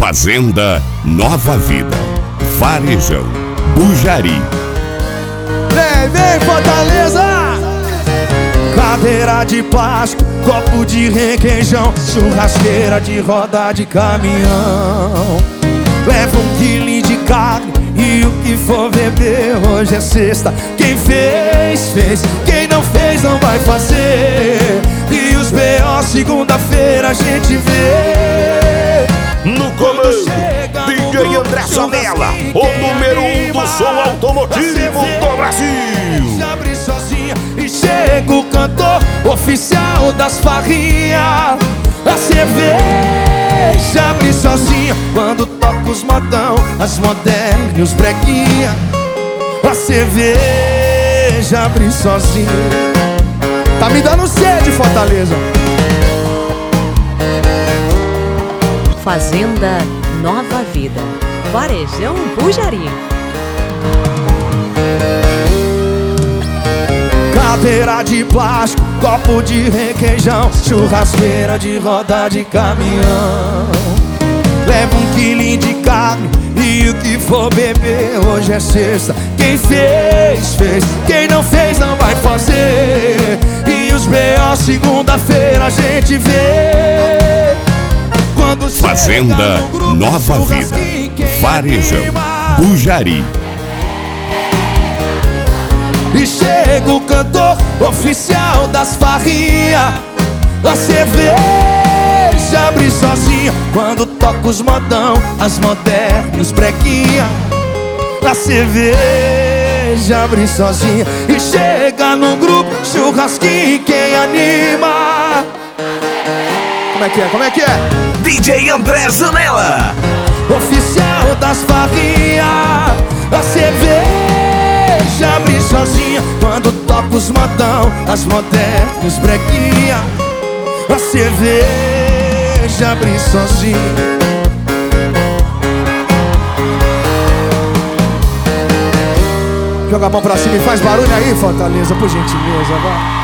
Fazenda Nova Vida, Varejão, Bujari. Vem Fortaleza! Cadeira de plástico, copo de requeijão, churrasqueira de roda de caminhão. Leva 1 quilo de carne e o que for beber. Hoje é sexta, quem fez, fez. Quem não fez, não vai fazer. E os B.O. segunda-feira a gente vê. No comando, DJ André Zanella, o número 1 do som automotivo do Brasil. Abre sozinha e chega o cantor oficial das farrinhas. A cerveja abre sozinha quando toca os modão, as modernas e os breguinha. A cerveja abre sozinha. Tá me dando sede, Fortaleza. Fazenda Nova Vida, Varejão Bujari. Cadeira de plástico, copo de requeijão, churrasqueira de roda de caminhão. Leva 1 quilo de carne e o que for beber. Hoje é sexta, quem fez, fez. Quem não fez, não vai fazer. E os B.O. segunda-feira a gente vê. Quando Fazenda Nova Vida, Varejão, Bujari. E chega o cantor oficial das farrinhas. A cerveja abre sozinha quando toca os modão, as modernas e os breguinha. A cerveja abre sozinha e chega no grupo churrasquinho quem anima. Como é que é? Como é que é? DJ André Zanella, Oficial das farrinhas. A cerveja abre sozinha quando toca os modão, as modernas e os breguinha. A cerveja abre sozinha. Joga a mão pra cima e faz barulho aí, Fortaleza, por gentileza, vai.